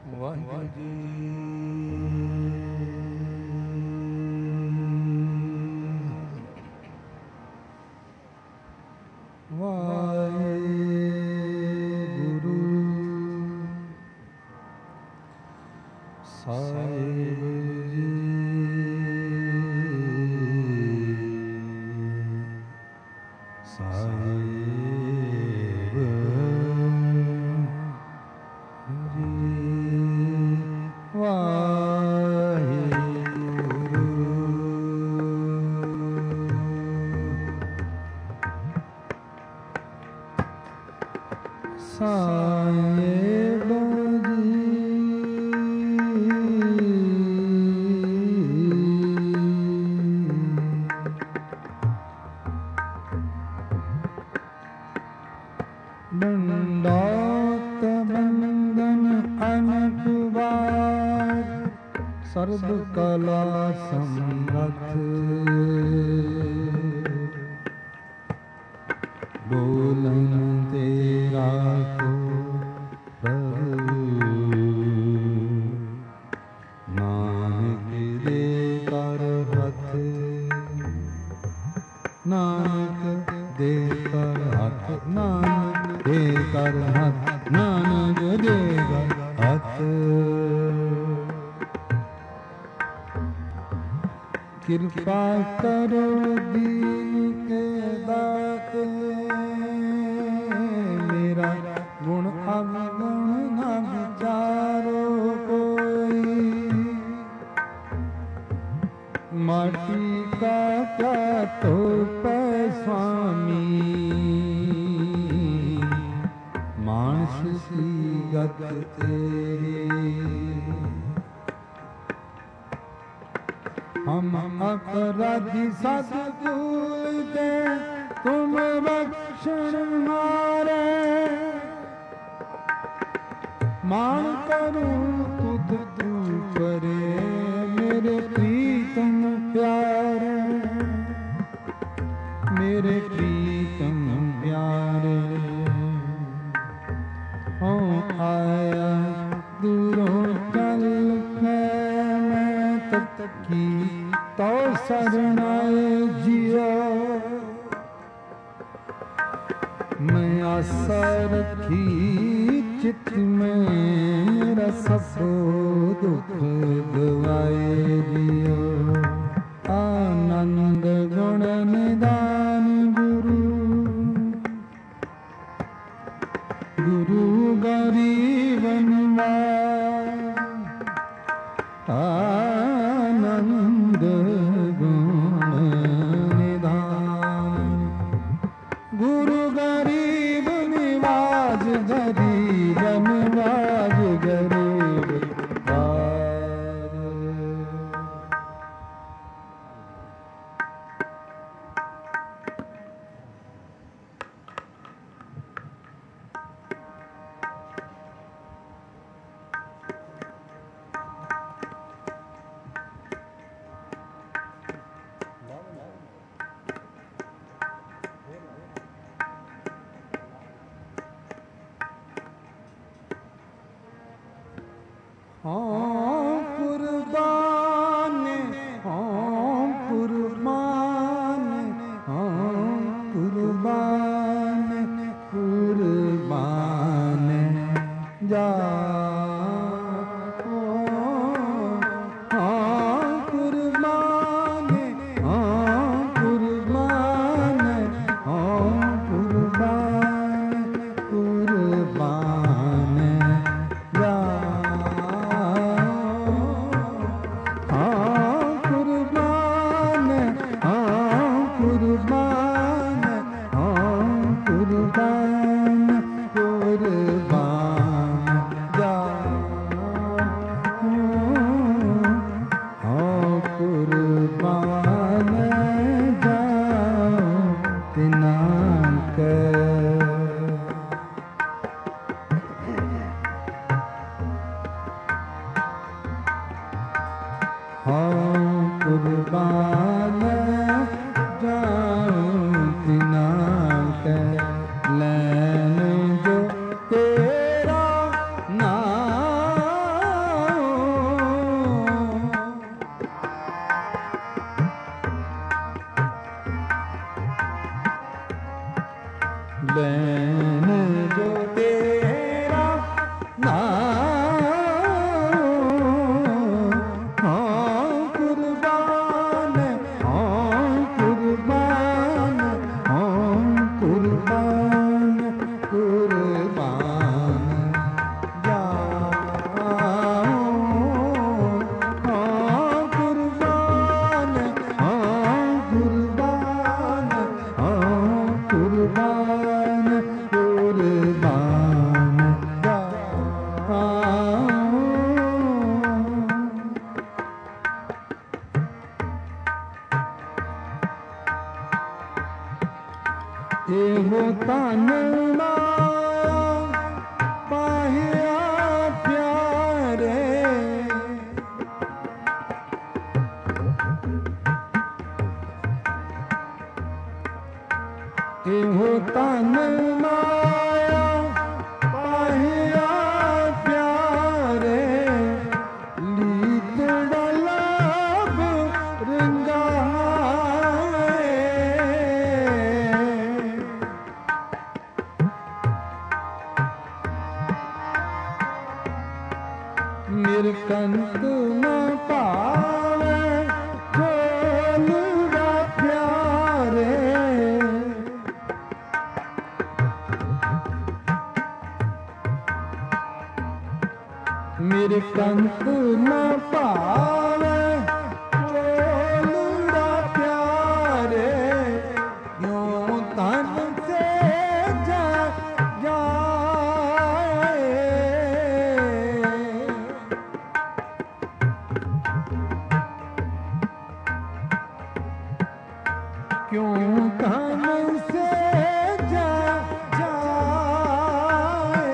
वाहिगुरु जी। वाहिगुरु साहिब जी। साहिब जी। वाहिगुरु साहिब जी। दंडौत बंदन अनक बार सर्व कला समर्थ बोलन तेरा को प्रभु नानक दे कर हथ नानक दे कर हथ नानक दे कर हथ नानक दे कर हथ कृपा करो दीन के दाते मेरा गुण अवगुण न विचारो कोई माटी का क्या तो स्वामी मानस की गत तेरी हम अपराधी सतभूल दे तुम बख्शन मारे मान करूं तुझ तू करे मेरे प्रीतम प्यारे मेरे प्रीतम प्यारे हो आया दूरों चल मैं तब की तो शरणाए जियो मैं आशा रखी चित में मेरा सबो दुख गवाए जियो आनंद गुण निदान गुरु गुरु गरीब आनंद गुण निधान गुरु गरीब निवाज गरीब निवाज गरीब निरकंत न पावे जोलुड़ा प्यारे निरकंत न पावे जोलुड़ा प्यारे यूं तन से क्यों तन से जाए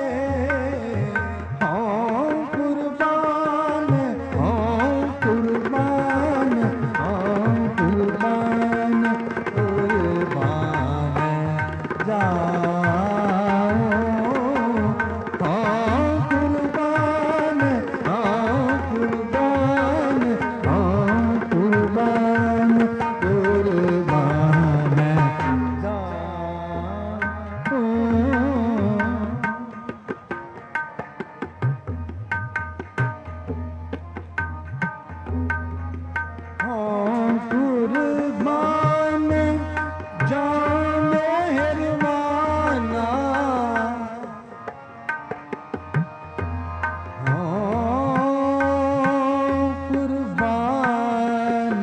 हाँ कुर्बान हाँ कुर्बान हाँ कुर्बान कुर्बान जाओ हाँ कुर्बान हाँ कुर्बान हाँ कुर्बान कुर्बान कुर्बान जान मेहरबाना कुर्बान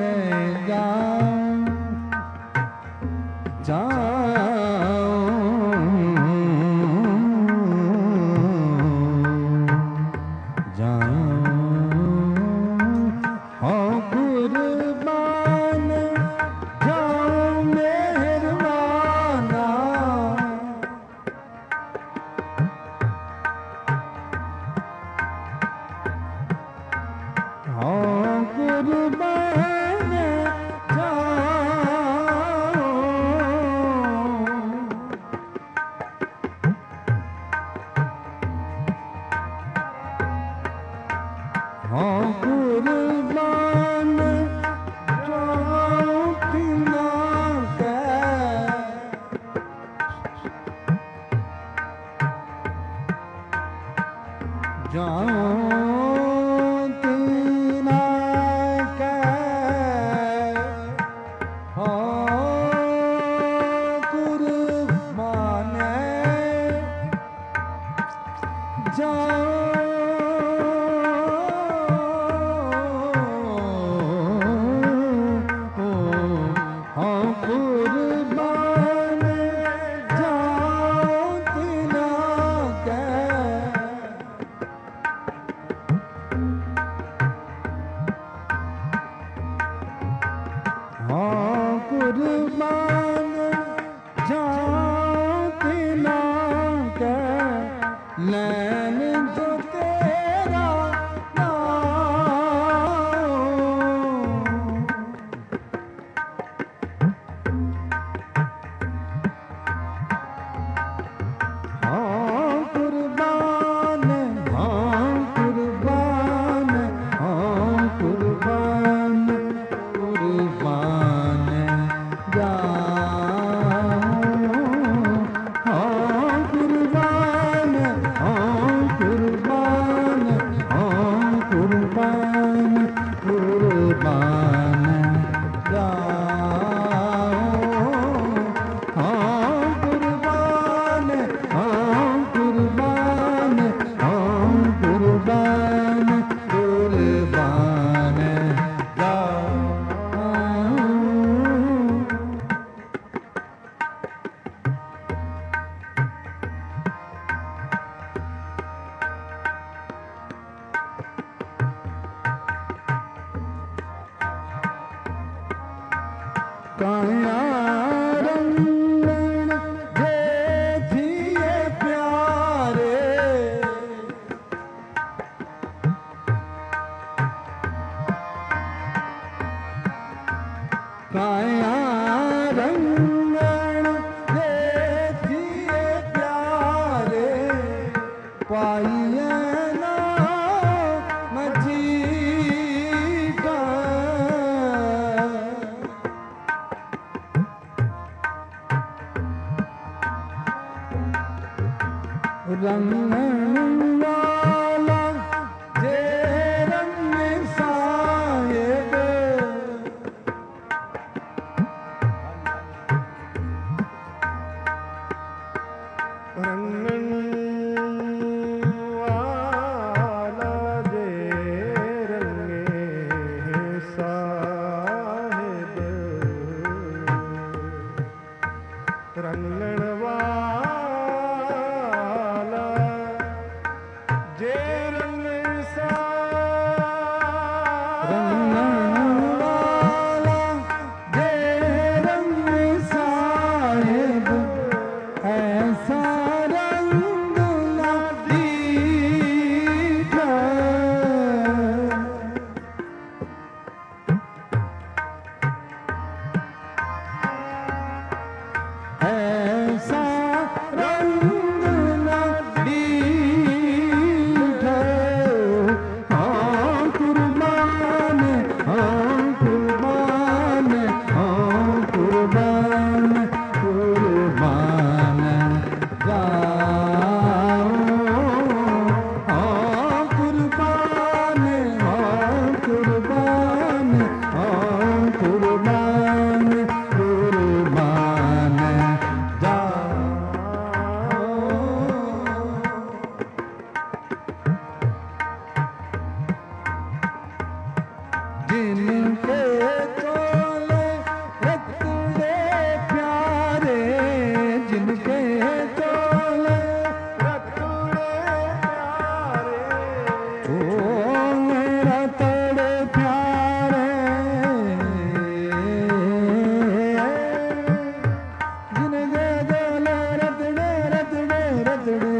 रंगन वाला जे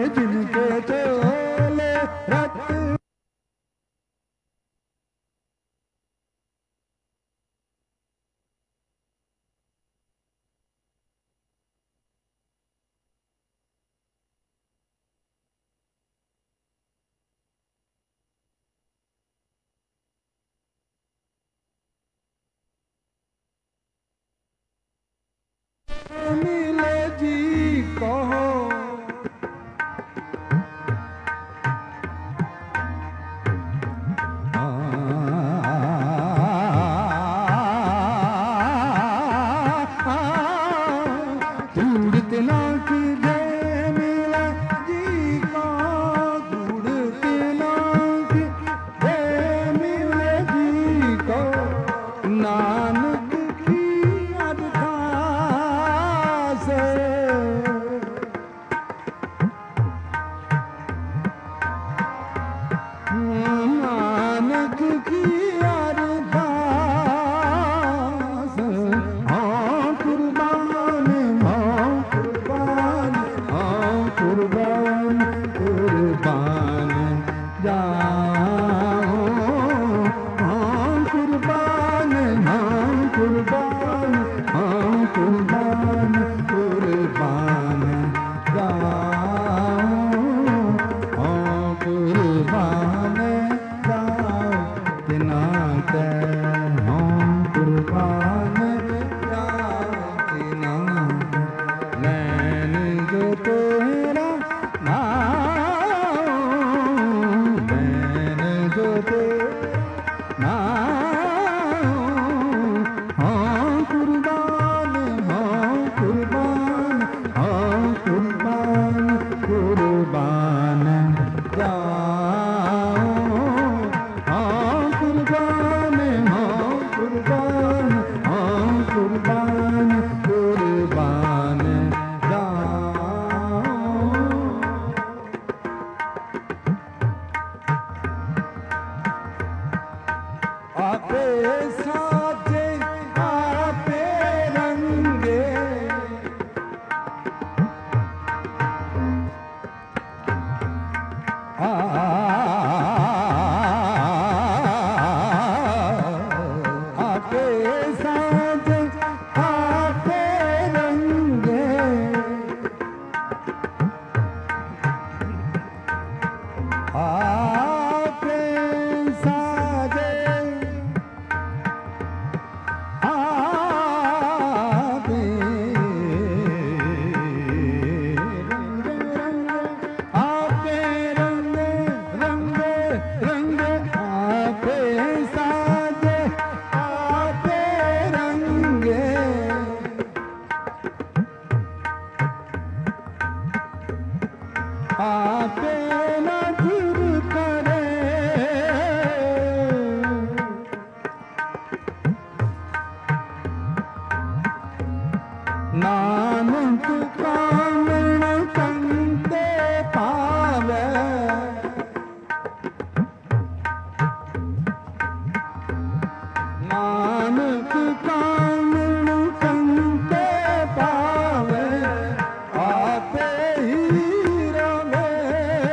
जिनके चोले रत मिले जी कहो दूर तिलक दे मिले जी को दूर तिलक दे मिले जी को नानक की अरदास नानक की अरदास हाँ कुर्बान हाँ कुर्बान हाँ कुर्बान कुर्बान जाओ हाँ कुर्बान हाँ कुर्बान हाँ कुर्बान कुर्बान जाओ हाँ कुर्बान जाओ तिनाक हाँ कुर्बान जाओ तिनाक नैन जो तेरा नाम नैन जो तेरा नाम हाँ कुर्बान हाँ कुर्बान हाँ कुर्बान कुर्बान जाओ हाँ कुर्बान हाँ कुर्बान हाँ कुर्बान कुर्बान जाओ आपे साजे आपे रंगे आपे साजे आपे रंगे आपे साजे आपे रंग रंग रंग आपे साजे आपे रंगे आपे नजर करे नानक कामण कंते पावे नानक कामण कंते पावे आपे ही रवे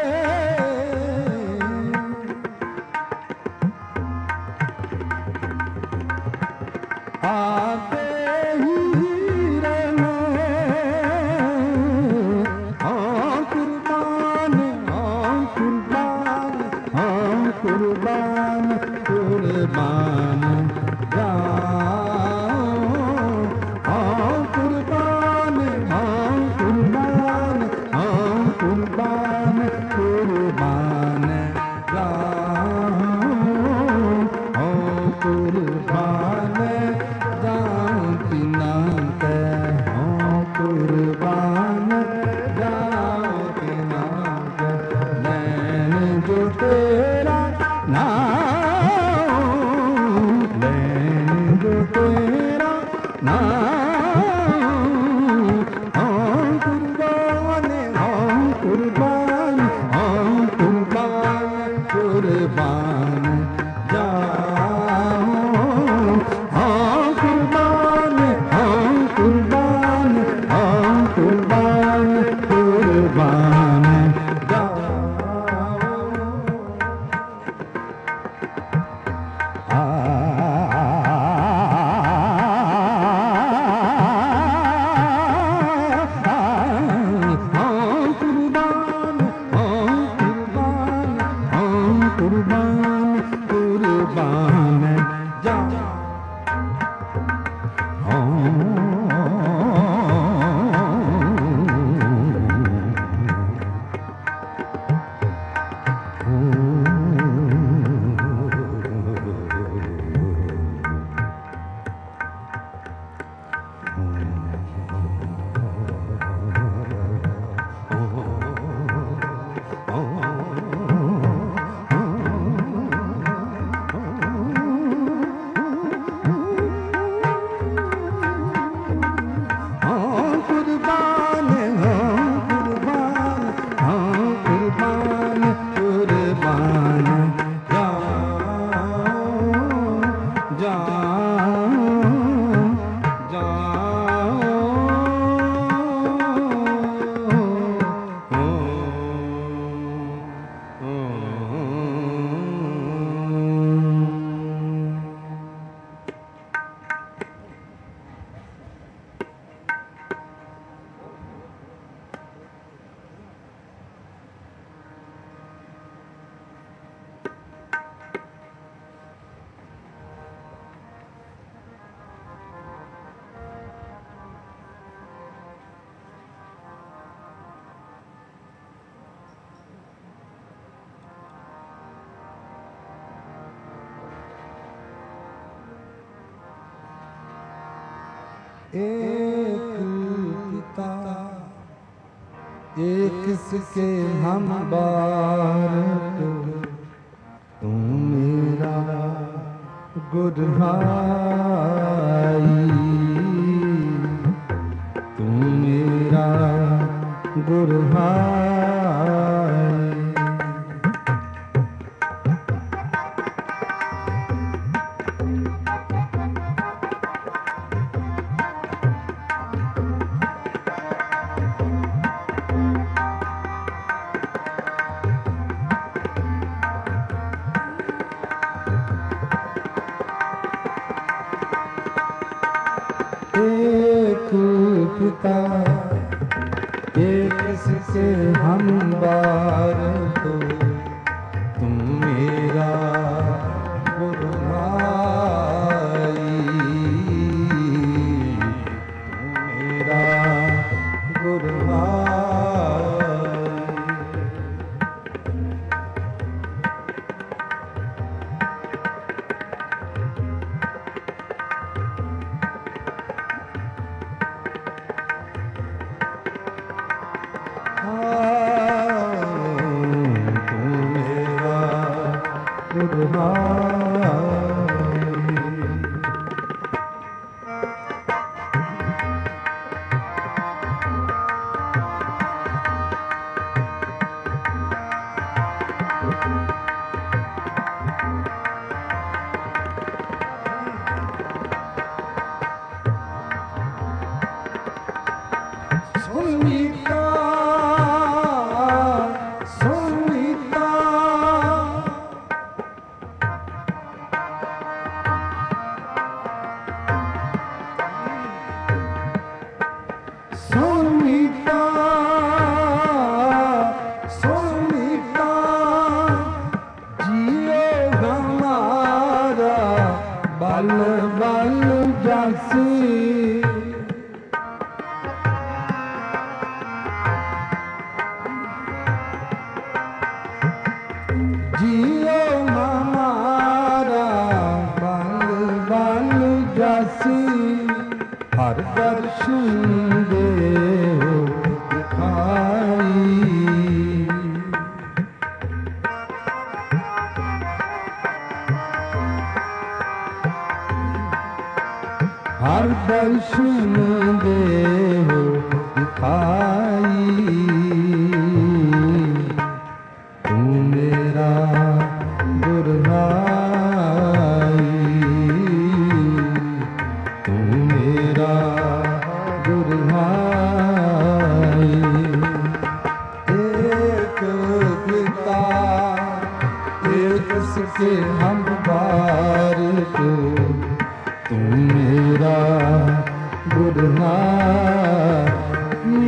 एक पिता एक किसके हम बारक, तू मेरा गुरु भाई, तू मेरा गुरु भाई। एक पिता एक से हम बारक, तुम मेरा गुरु भाई, तुम मेरा गुरु भाई। तू मेरा गुरु भाई। सुनीता सुनीता सुनीता सुनीता, जियो हमारा बल बल जासी, जियो हमारा बल बल जासी, हर दर्शन दे दिखाई, हर दर्शन दे दिखाई, तू मेरा गुरु भाई, तू मेरा गुरु भाई। एक पिता एक सके हम बारक, तू मेरा गुरु भाई,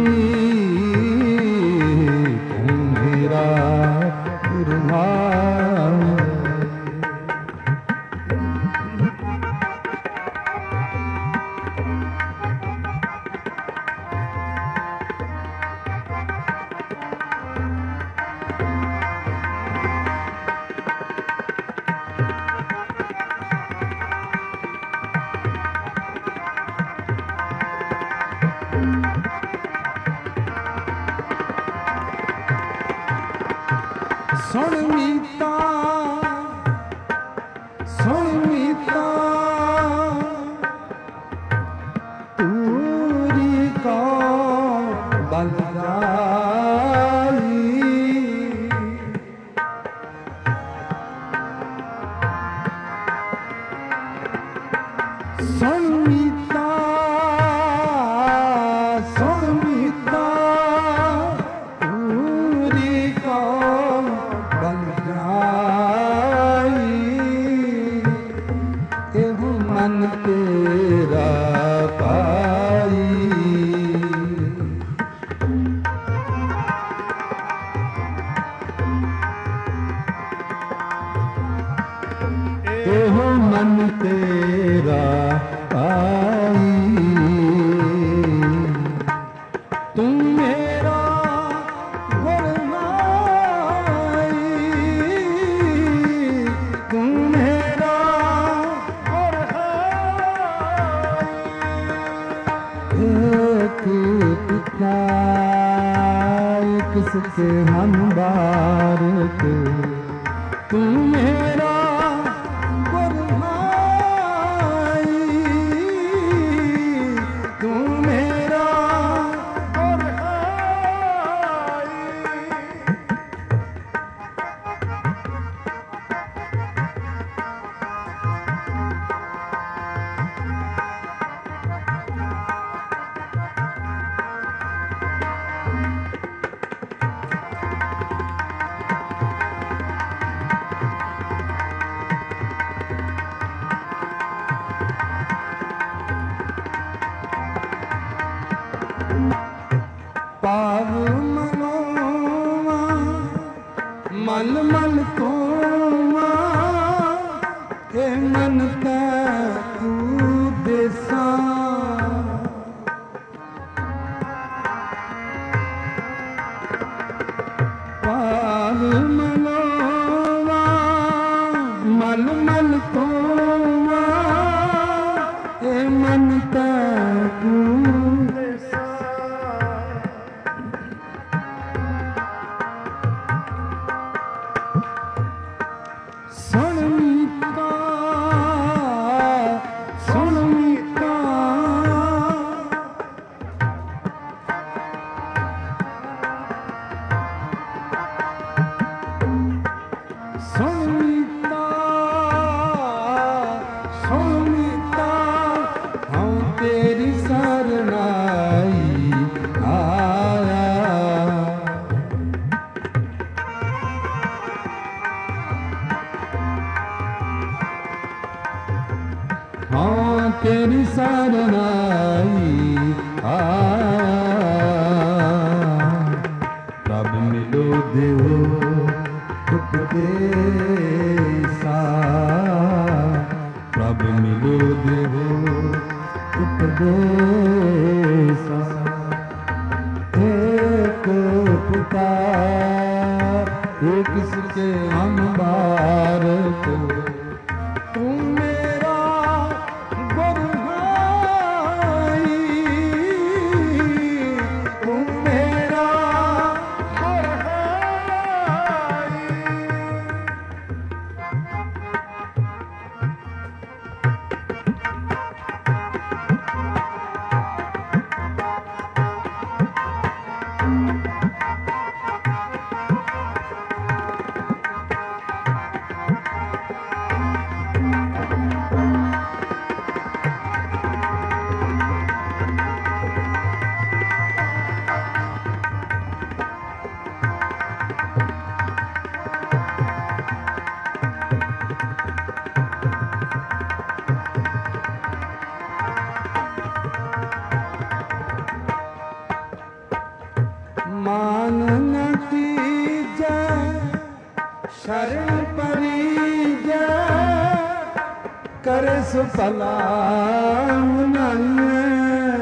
तू मेरा गुरु भाई। सुन मीता तूरी को बलदाई, सुन मीता तूरी को एहु मन तेरा पाई, एहु मन तेरा पाई, तुम मेरा गुरु भाई, तुम मेरा गुरु भाई। किसके हम बारक, तू मेरा गुरभाई, तू मेरा गुरभाई। पाव मनोवा मल मल तोवा, ए मन का तू देसा। पाव मनोवा मल मल तोवा, ए मन का तू देसा। सुन मीता, सुन मीता, सुन मीता, सुन मीता, हाँ तेरी शरणाई आया। हाँ तेरी शरणाई आया। तब मिलो देवो उपदेशा, तब मिलो देवो उपदेशा। एक पुकार एक किसके हम बारक, तू मेरा गुरभाई, तू मेरा गुरभाई। मान न कीजै शरण परिजै, करे सो भला मनाइए।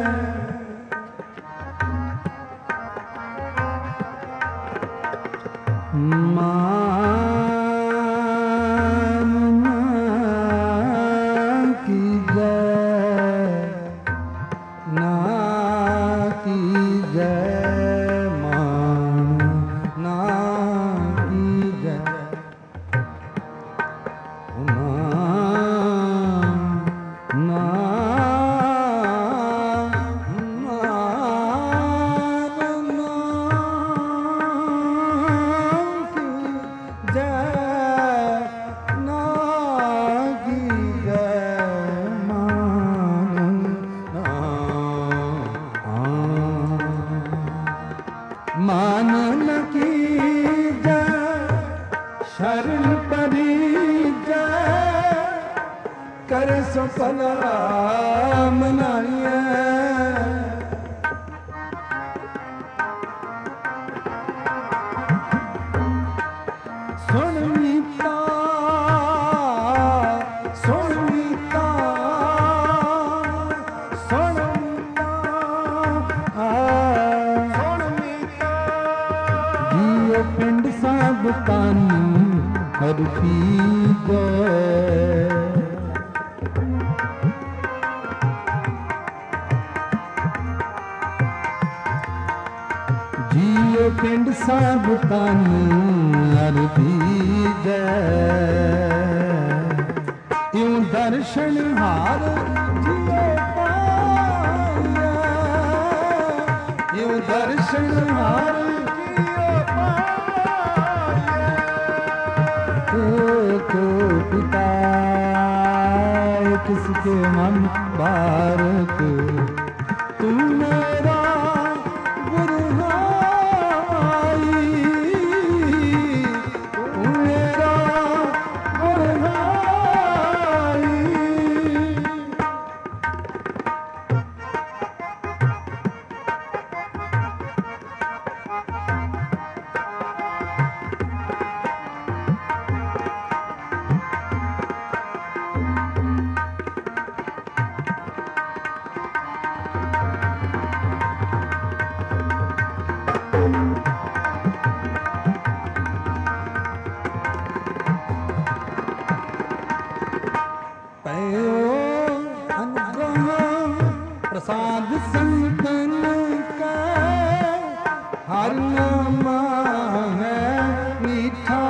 मान न कीजै ना कीजै, मान न कीजै शरण परिजै, कर सो भला मनाइए। सुन मीता, सुन मीता, सुन मीता, सुन मीता। जियो पिंड सब तन हर पी गए, जियो पिंड सब तन अर्पीजै यूं दर्शन हार जियो पाया यूं दर्शन हार जियो पाया एक पिता किसके मन बारक तू मेरा गुरु भाई तू मेरा गुरु भाई प्रसाद संतन का हर नाम है मीठा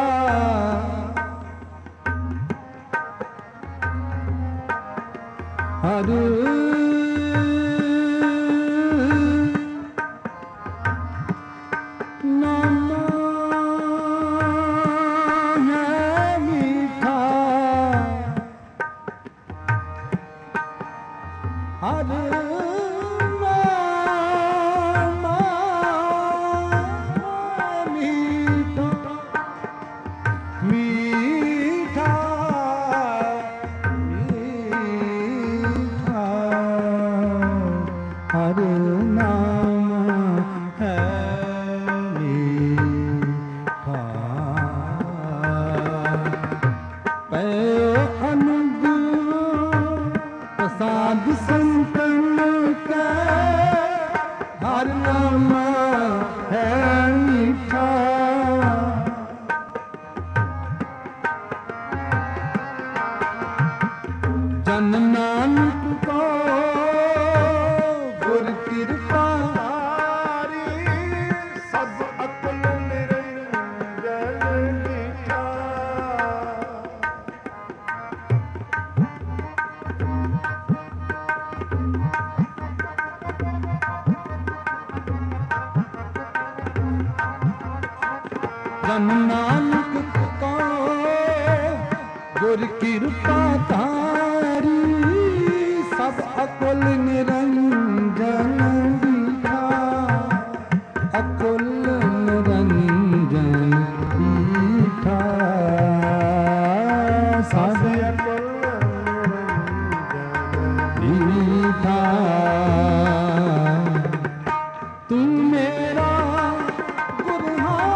हर नाम है मीठा हर प्रसाद संतन का हर नाम है मीठा जन नानक को गुर कृपा सब अकल निरंजन मीठा जन नानक को गुर कृपा धारी सब अकुल निरंजन मीठा अकुल निरंजन मीठा सब अकुल मीठा तू मेरा गुरु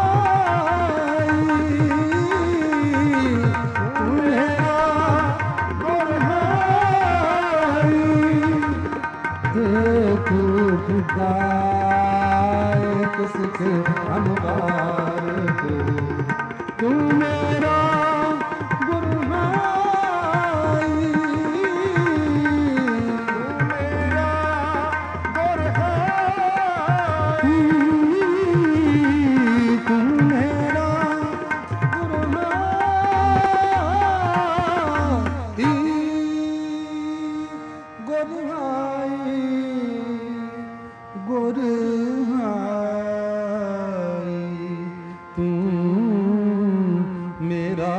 किसके अनुबार तू मेरा गुरु भाई तू मेरा गुरु भाई तू मेरा गुरु भाई गुरु भाई गुरु तू मेरा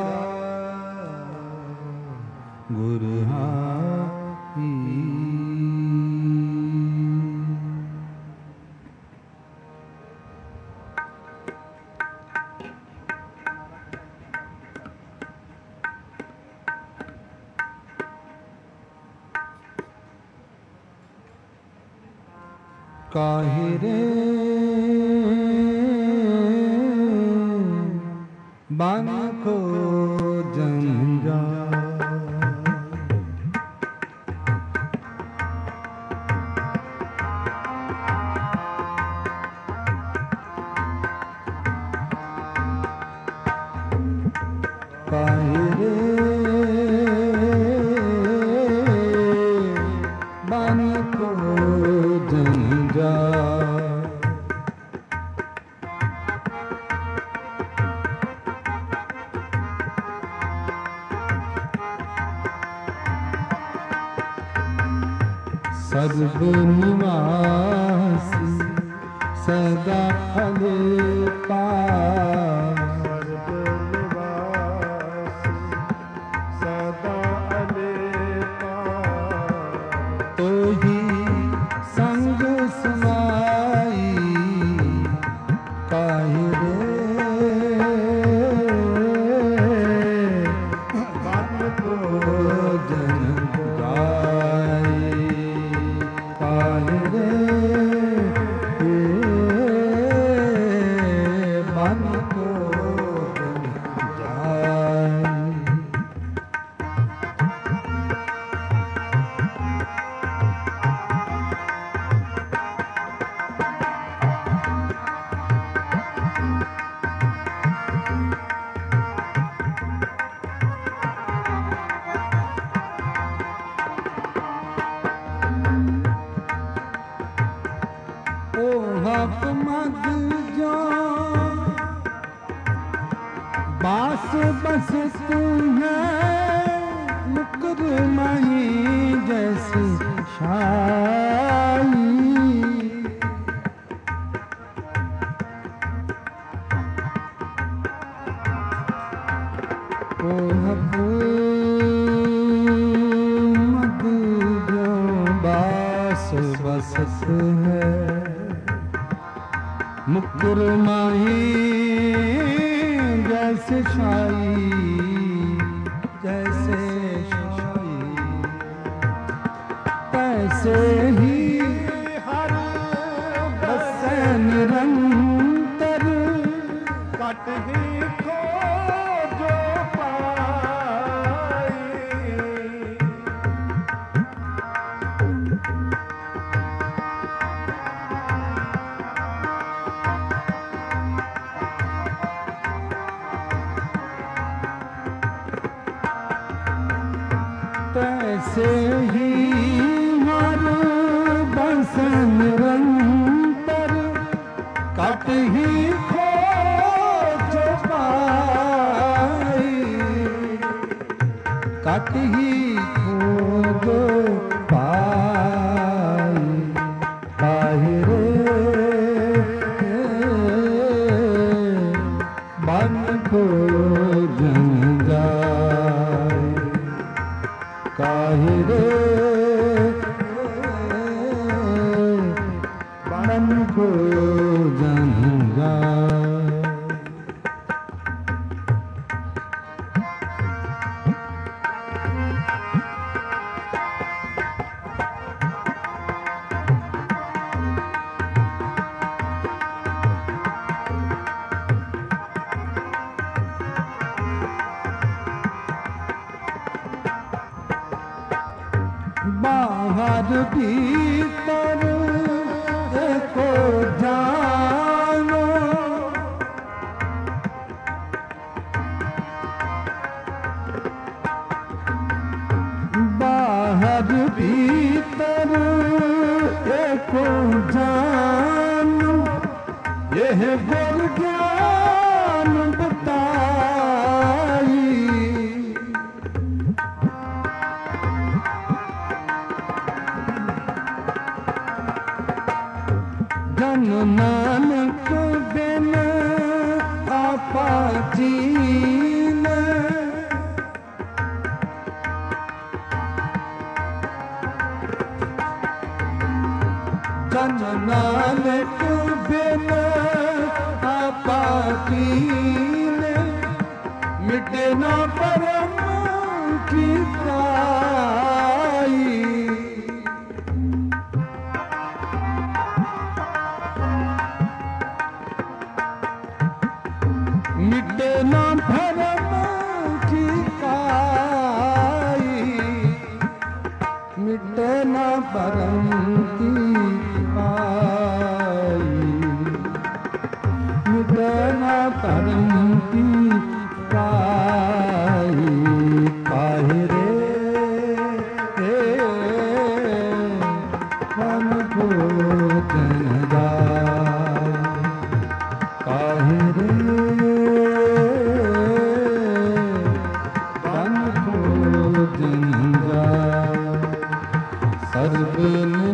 गुरु काहे रे बन को जंजा काहे रे बन को जंजा सर्वनिवासी सदा अलेपार सदा अलेपार तो ही संग समाई काहे रे मन को जन गाए काहे रे मन को जन जाए। ओहप मद जो बास बस तू है मुकर मही जैसी शाई ओहप मद जो बास बस है मुकुर माही जैसे शाई जैसे शाई तैसे ही हर बसे निरंतर कट ही खो जो पाई तैसे ही हर बस निरंतर कट ही खो जो पाई कट ही खो जो पाई काहे रे मन को जन जाए काहे रे मन को जन जाए। बाहर भीतर एको जानो बाहर भीतर एको जानो यह गुर ज्ञान बताई जन नानक बिन आपा जीन जन नानक बिन आपा जीन मिटे न परम की पाई मिटे न भरम की काई मिटे न भरम की काई मिटे न भरम की काई काहे रे मन को जन जाए काहे रे मन को जन जाए सर्व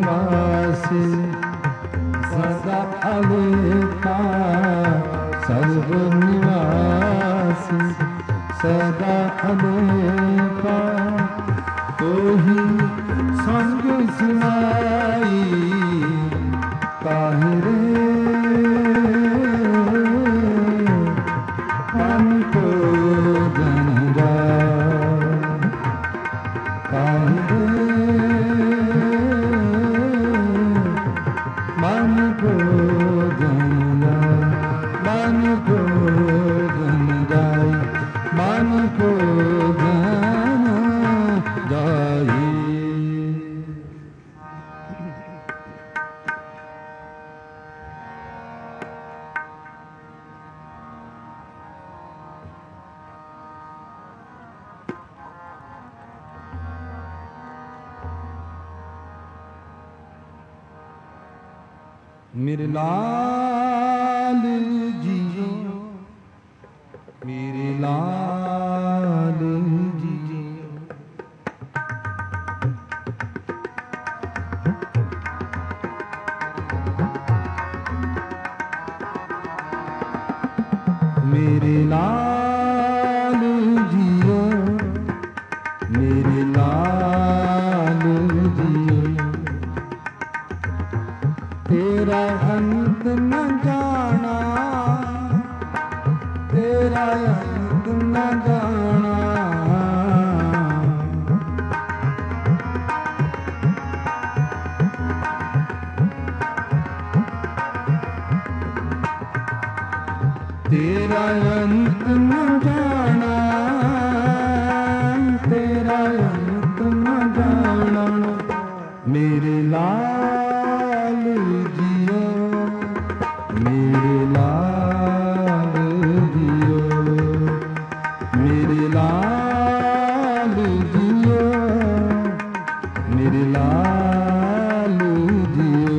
सदा अनेका तोहि संग सुनाई काहे रे मन को जन जाए काहे मन को जन जाए मन को जन जाए। मेरे लाल जियो मेरे लाल जियो मेरे लाल जियो मेरे लाल जियो तेरा अंत न जाना तेरा अंत न जाना तेरा अंत न जाना तेरा अंत न जाना मेरे लाल जियो मेरे लाल जियो मेरे लाल जियो मेरे लाल जियो।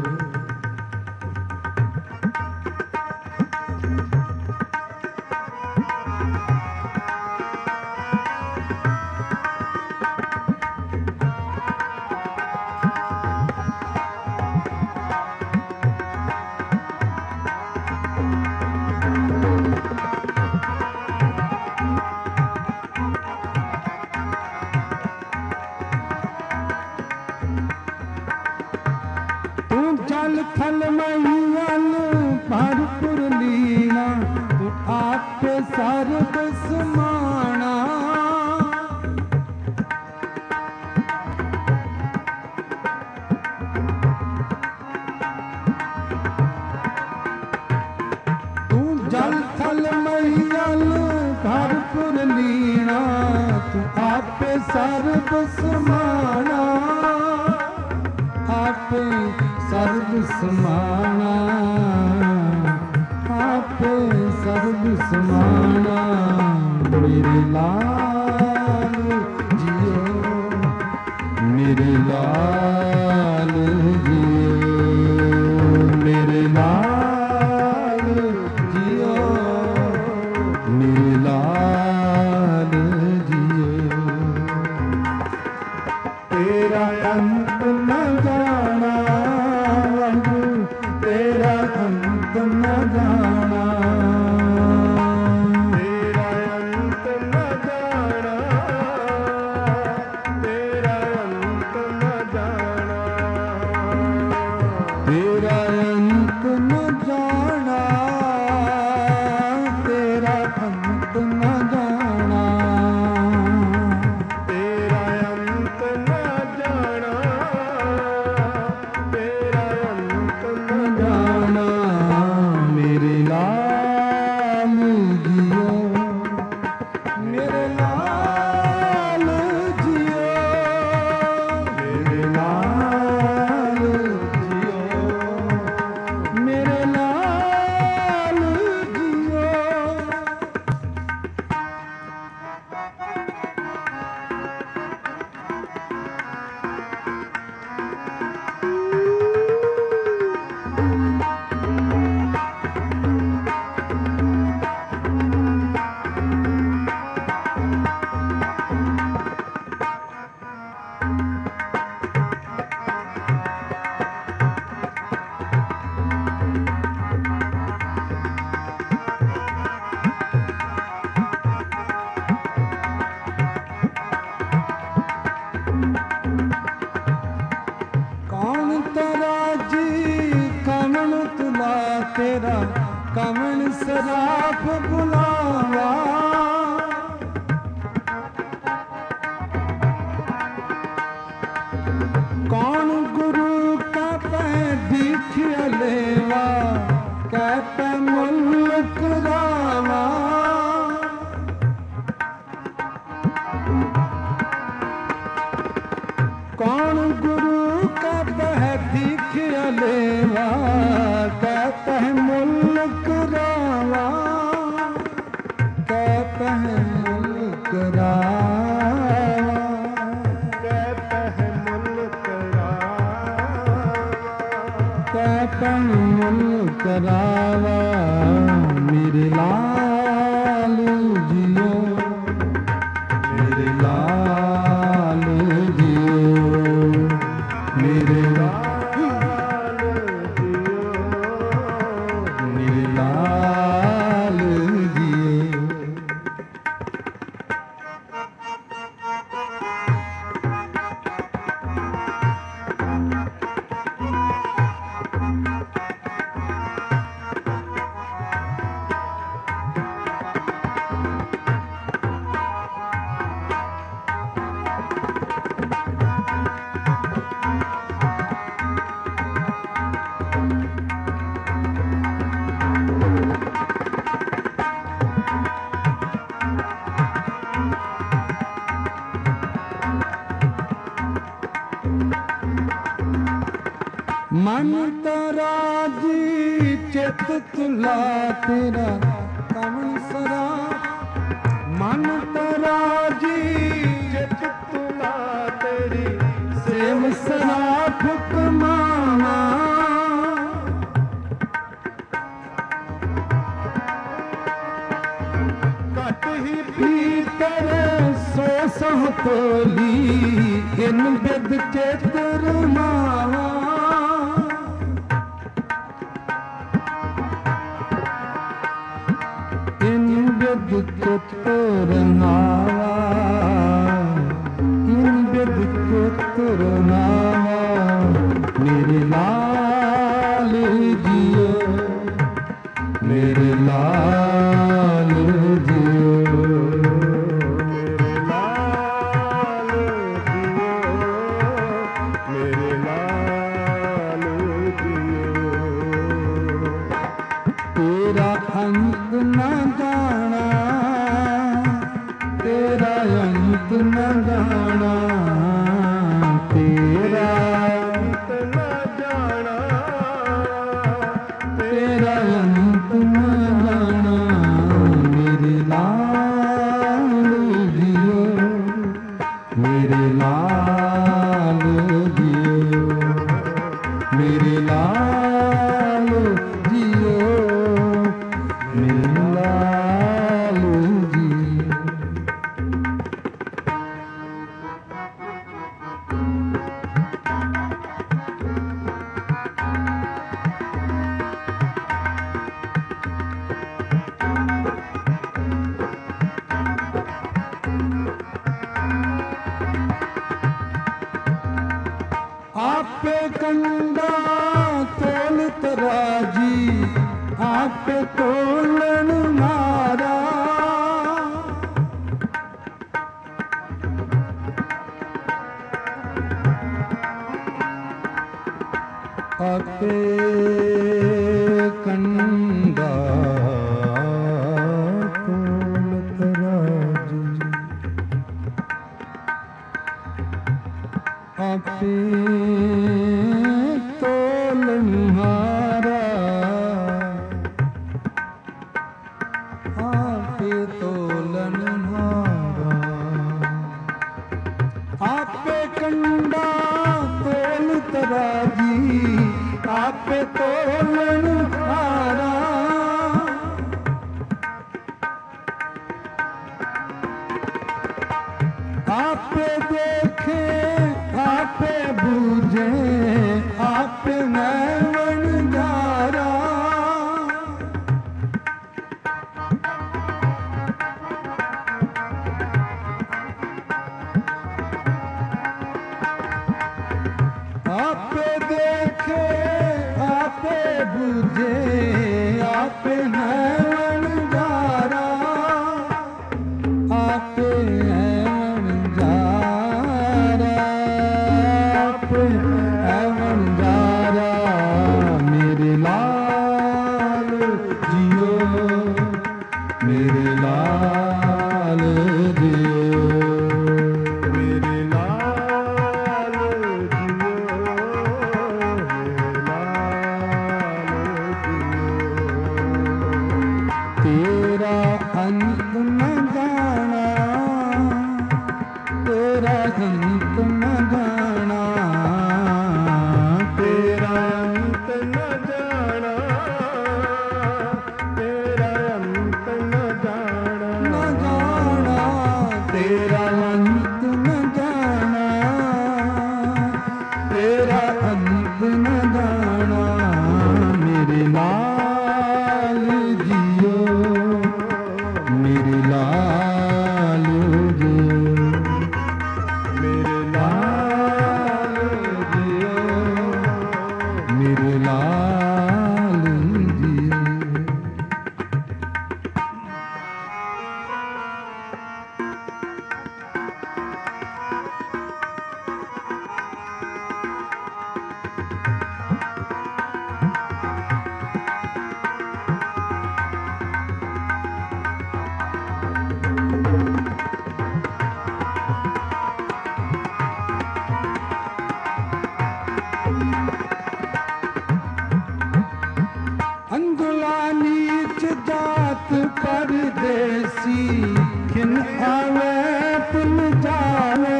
जल थल मैयल भरपुर लीना तू आपे सर्व समाना तू जल थल मैयल भरपुर लीना तू आपे सर्व समाना आपे सर्व समाना आपे सर्व समाना मेरे लाल जियो मेरे लाल जियो मेरे लाल जियो मेरे लाल जियो तेरा अंत न जाना तेरा अंत न जाना तेरा अंत न जाना आप बुलावा, कौन गुरु का पै दीखिया लेवा, कहते मुल्क रावा। कौन गुरु का पै दीखिया लेवा, कहते मुल्क रावा, कहते मुल्क रावा, कहते मुल्क रावा। मेरे लाल जियो, मेरे लाल जियो, मेरे लाल जियो, मेरे लाल जियो। मन तराजी चित तुला तेरा कमल सरा, मन तराजी चित तुला तेरी सेम सरा फुकमाना। कट ही भीतर सो सह तोली, इन बिद चेतर मावा। चित्तुर नावा, इन बिद चित्तुर नावा। मेरे लाल जियो, मेरे लाल जियो, मेरे लाल जियो, मेरे लाल जियो। तेरा अंत न जाना, तेरा अंत न जाना, तेरा अंत न जाना, तेरा अंत न जाना। मेरे लाल जियो, मेरे लाल जियो, मेरे लाल जियो, मेरे लाल जियो। आपे कंडा तोल तराजी, आपे तोलन मारा। आपे कंडा तोल तराजी, आपे तोलन हारा, आपे तोलन हारा। आपे कंडा तोल तराजी, आपे तोलन हारा। आपे देखे आपे बूझे, आपे नैवन जारा। आपे देखे आपे बूझे, आपे नैवन जारा। मेरे लाल जियो मेरे लाल जियो मेरे लाल जियो तेरा अंत न जाना तेरा अंत न जाना तेरा अंत न जाना तेरा अंत न जाना न जाना तेरा अंत न जाना तेरा अंत न जाना मेरे लाल जियो मेरे लाल जियो मेरे लाल जियो मेरे लाल जियो अंगुला नीच जात परदेसी खिन आवे तिल जावे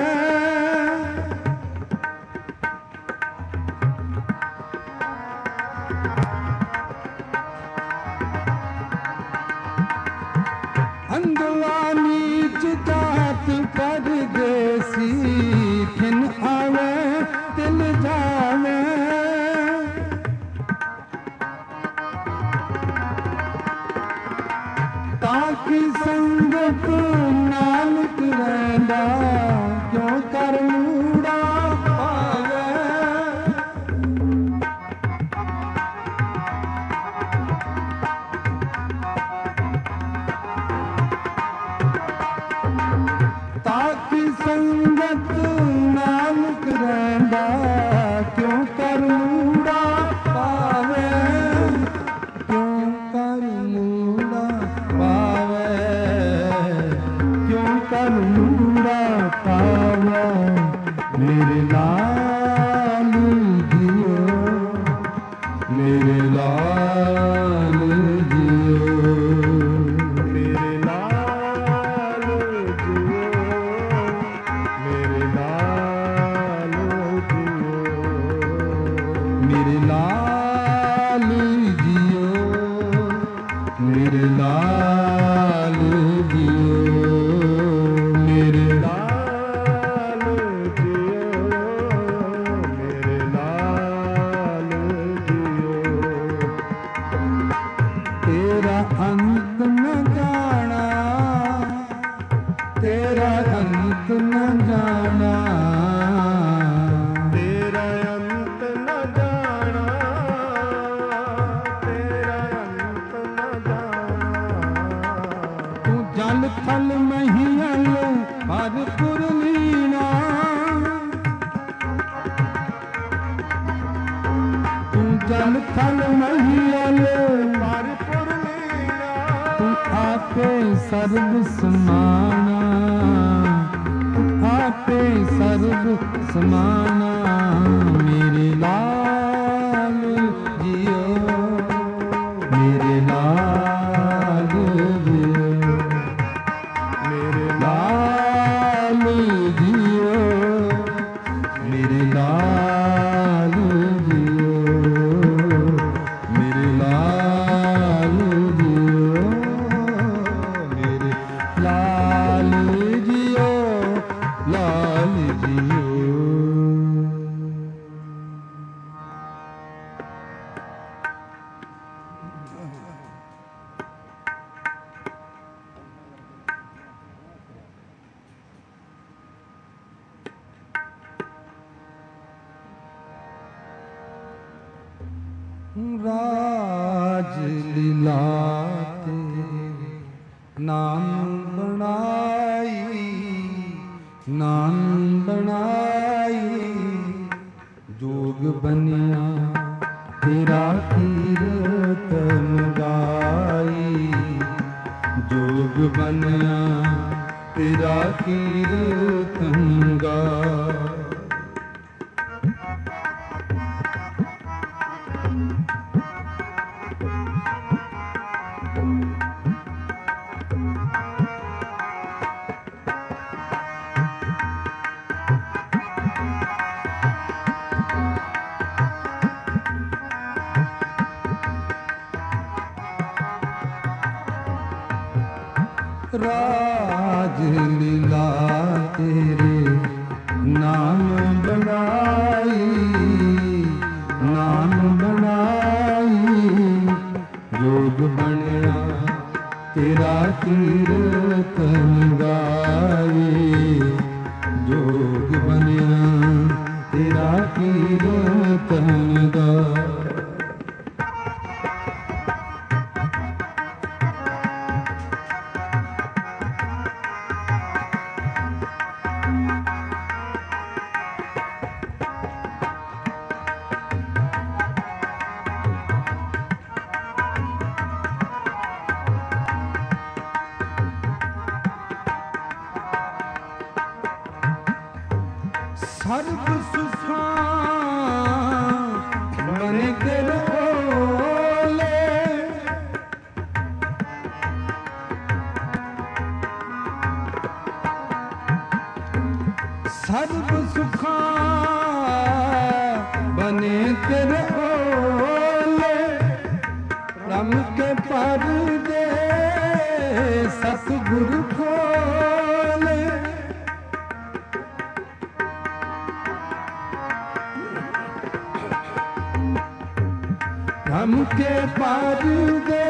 अंगुला नीच जात परदेसी खिन आवे तिल जावे ताकि संगत नानक रैंदा क्यों कर मूड़ा पावे ताकि संगत नानक रैंदा क्यों कर मूड़ा पावे क्यों कर मूड़ा पावे क्यों कर मूड़ा पावे मेरे लाल जियो मेरे लाल जियो मेरे लाल जियो मेरे लाल जियो मेरे लाल जियो मेरे लाल जियो मेरे लाल जियो मेरे लाल जियो तेरा अंत न जाना तेरा अंत न जाना तेरा अंत न जाना तेरा अंत न जाना तू जल थल महियल हर पुरलीना तू जल थल महियल हरपुर लीला तू आपे सर्व समाना तू आपे सर्व समाना मेरे लाल जियो मेरे लाल जियो मेरे लाल जियो मेरे लाल जियो मेरे लाल जियो मेरे लाल जियो लाल जियो राज लीला तेरे नाम बनाई नाम बनाई जोग बनिया तेरा कीर्तन गाई जोग जोग बनया तेरा कीर्तन गा। राज लीला तेरे नाम बनाई, नाम बनाई। जोग बनया तेरा कीर्तन गाए, जोग बनया तेरा कीर्तन गाए। सर्ब सुखा मन के रोले, सर्ब सुखा बने तेरे ओले। ब्रह्म के पर्दे सतगुरु खोले, ब्रह्म के पर्दे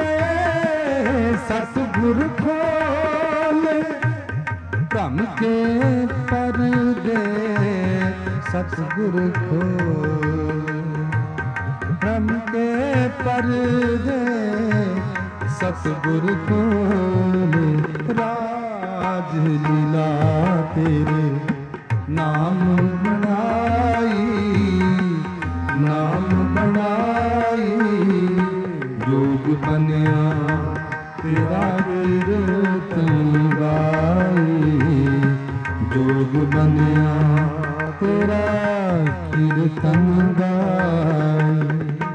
सतगुरु खोले। ब्रह्म के पर्दे सतगुरु खोले, ब्रह्म के पर्दे सतगुरु खोले। राज लीला तेरे नाम बनाई, नाम बनाई। जोग बनया तेरा कीर्तन गाए, जोग बनया तेरा कीर्तन गाए।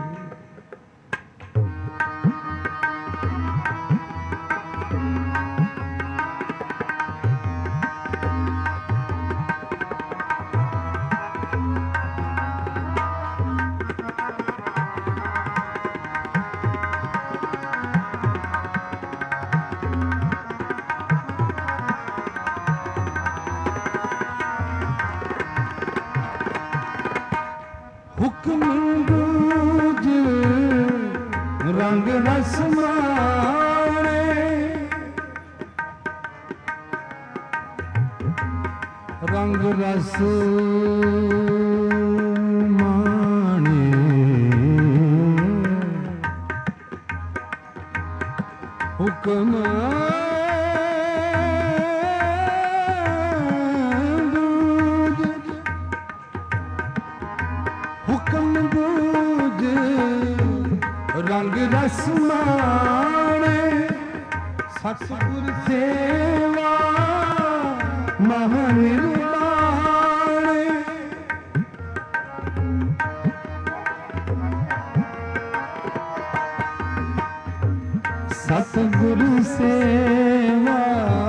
हुक्म दूज रंग रस माणे, रंग रस माणे। हुक्म हुक्म बूझ रंग रस माणे। सतगुर सेवा महानिर्वाणे। सतगुरु सेवा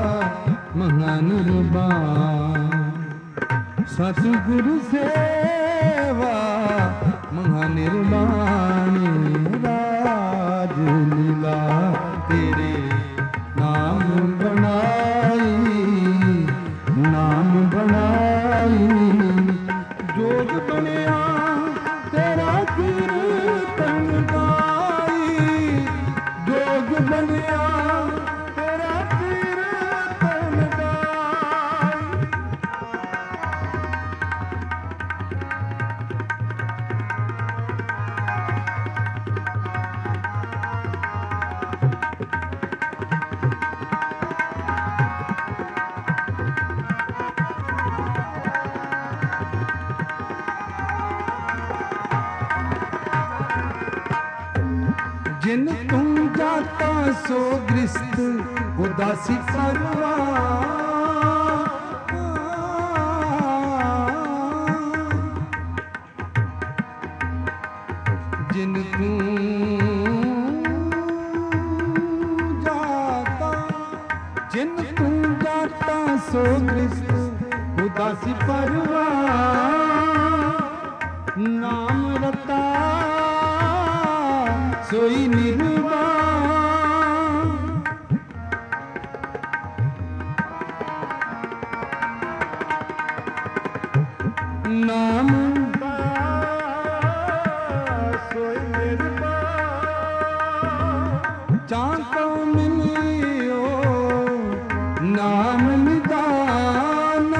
महानिर्वाण, सतगुरु सेवा महानिर्वाण। राज लीला तेरे नाम बनाई, नाम बनाई। जोग बनया तेरा कीर्तन गाई, जोग बनया तेरा कीर्तन गाई। जिन तुम जाता सो गृहस्थ ਉਦਾਸੀ ਪਰਵਾਹ ਜਿਨ ਤੂੰ ਜਾਤਾ ਜਿਨ ਤੂੰ ਜਾਤਾ ਸੋ ਕ੍ਰਿਸ਼ਨ ਉਦਾਸੀ ਪਰਵਾਹ ਨਾਮ ਰਤਾ ਸੋਈ ਨਿਰਵਾਣ ਨਾਮ ਸੋਈ ਨਿਰਵਾਣ ਜਾਂ ਕੋ ਮਿਲਿਓ ਨਾਮ ਨਿਦਾਨਾ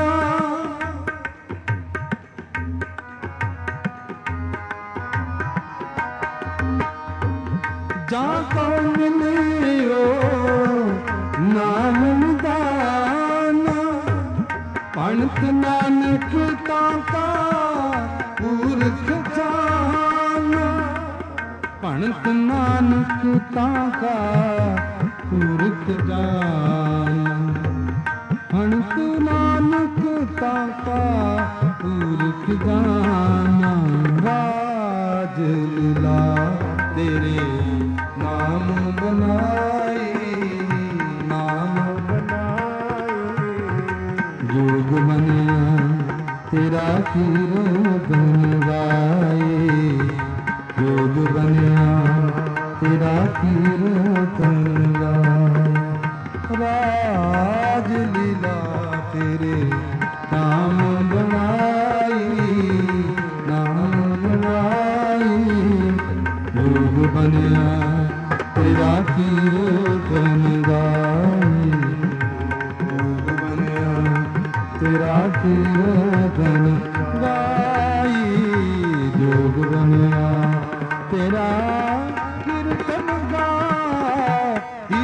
ਜਾਂ ਕੋ ਮਿਲਿਓ ਨਾਮ ਨਿਦਾਨਾ ਪਣਤ ਨਾਨਕ ਤਾਕਾ ਪੁਰਖ ਜਾਨਾ ਪਣਤ ਨਾਨਕ ਤਾਕਾ ਪੁਰਖ ਜਾਨਾ ਪਣਤ ਨਾਨਕ ਤਾਕਾ ਪੁਰਖ ਜਾਨਾ ਰਾਜ ਲੀਲਾ ਤੇਰੇ ਨਾਮ ਬਨਾਈ ਨਾਮ ਜੋਗ ਬਣਿਆ ਤੇਰਾ ਕੀਰਤਨ ਗਾਏ ਜੋਗ ਬਣਿਆ ਤੇਰਾ ਕੀਰਤਨ ਗਾਏ ਰਾਜ ਲੀਲਾ ਤੇਰੇ ਨਾਮ ਬਣਾਈ ਨਾਮ ਬਣਾਈ ਜੋਗ ਬਣਿਆ ਤੇਰਾ ਕੀਰਤਨ ਗਾਏ ਤੇਰਾ ਕੀਰਤਨ ਗਾਈ ਜੋਗ ਬਣਿਆ ਤੇਰਾ ਕੀਰਤਨ ਗਾਈ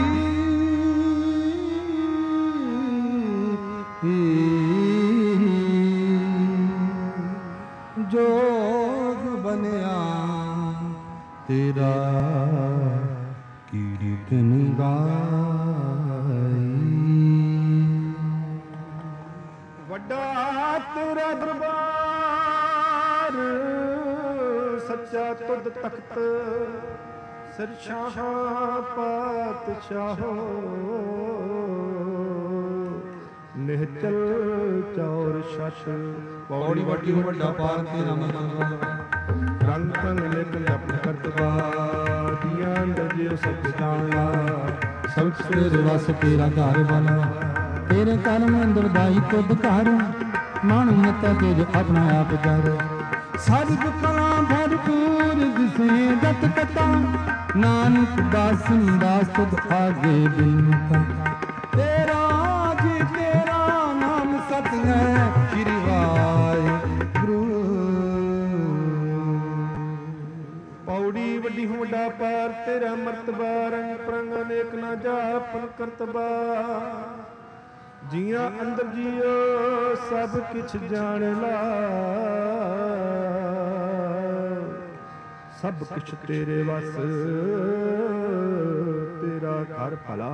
ਜੋਗ ਬਣਿਆ ਤੇਰਾ ਕੀਰਤਨ ਗਾਈ ਵੱਡਾ ਤੇਰਾ ਦਰਬਾਰ ਸੱਚਾ ਤੁਧ ਤਖਤ ਸਰਸ਼ਾਹਾਂ ਪਾਤਸ਼ਾਹੋ ਨਿਹਚਲ ਚੌਰ ਸ਼ਸ਼ ਪੌੜੀ ਵੱਡੀ ਵੱਡਾ ਪਾਰ ਤੇਰਾ ਮਤਲਬ ਰੰਗ ਤੰਗ ਲਿਖ ਜਪ ਕਰਤਵਾ ਦੀਆਂ ਦਜਿਓ ਸਭ ਜਾਣਾ ਸਭ ਤੇਰੇ ਵਸ ਤੇਰਾ ਘਰ ਬਣਾ ਤੇਰੇ ਕਰਮ ਅੰਦਰ ਦਾਈ ਤੁਧ ਘਰ ਮਨ ਮਤਾ ਤੇਜ ਆਪਣਾ ਆਪ ਜਰ ਸਰਬ ਕਲਾ ਭਰਪੂਰ ਜਿਸੇ ਜਤ ਕਤਾ ਨਾਨਕ ਦਾਸਨ ਦਾਸ ਤੁਧ ਆਗੇ ਬਿਨਤਾ ਤੇਰਾ ਜੀ ਤੇਰਾ ਨਾਮ ਸਤ ਹੈ ਸ਼੍ਰੀ ਵਾਹਿਗੁਰੂ ਪੌੜੀ ਵੱਡੀ ਵੱਡਾ ਪਾਰ ਤੇਰਾ ਮਰਤਬਾ ਰੰਗ ਪ੍ਰੰਗ ਅਨੇਕ ਨਾ ਜਾਪਨ ਕਰਤਬਾ ਜੀਆਂ ਅੰਦਰ ਜੀਓ ਸਭ ਕਿਛ ਜਾਣ ਲਾ ਸਭ ਕੁਛ ਤੇਰੇ ਵਸ ਤੇਰਾ ਘਰ ਭਲਾ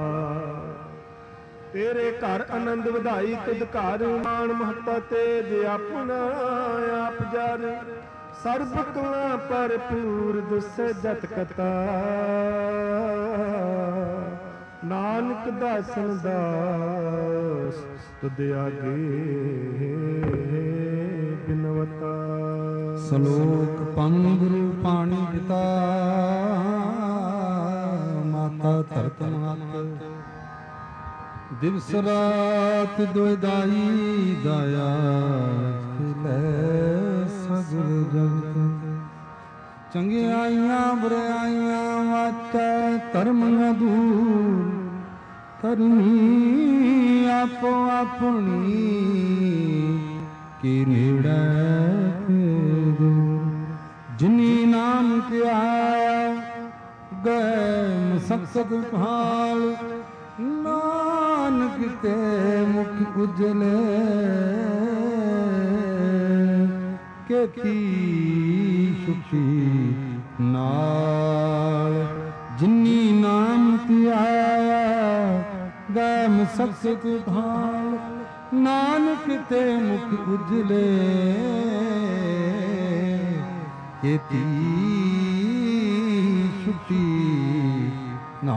ਤੇਰੇ ਘਰ ਆਨੰਦ ਵਧਾਈ ਤੁਧ ਘਰ ਮਾਣ ਮਹੱਤਾ ਤੇਜ ਆਪਣਾ ਆਪ ਜਰ ਸਰਬ ਕਲਾ ਭਰਪੂਰ ਦੁਸ ਜਤ ਕਤਾ ਨਾਨਕ ਦਾਸਨ ਦਾਸ ਤੁਧ ਆਗੇ ਬਿਨਵਤਾ ਸ਼ਲੋਕ ਪਨ ਗੁਰੂ ਪਾਣੀ ਪਿਤਾ ਮਾਤਾ ਧਰਤ ਮਾਤ ਦਿਵਸ ਰਾਤ ਦੁਇਦਾਈ ਦਾਇਆ ਲੈ ਸਗਲ ਜਗਤ ਚੰਗਿਆਈਆਂ ਬੁਰਾਈਆਂ ਵਾਚੈ ਧਰਮ ਨ ਦੂਰ ਕਰਨੀ ਆਪੋ ਆਪਣੀ ਕੀ ਨੇੜੇ ਜਿਨੀ ਨਾਮ ਧਿਆਇਆ ਗਏ ਮਸਕਤ ਭਾਲ ਨਾਨਕ ਤੇ ਮੁਖ ਉਜਲੇ ਕੀਤੀ ਸੁਖੀ ਨਾਲ ਜਿਨੀ ਨਾਮ ਧਿਆਇਆ ਨਾਮ ਸਖਤ ਭਾਲ, ਨਾਨਕ ਤੇ ਮੁਖ ਉਜਲੇ, ਕੀਤੀ ਛੁੱਟੀ ਨਾ।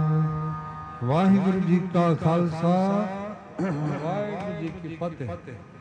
ਵਾਹਿਗੁਰੂ ਜੀ ਕਾ ਖਾਲਸਾ, ਵਾਹਿਗੁਰੂ ਜੀ ਕੀ ਫਤਿਹ।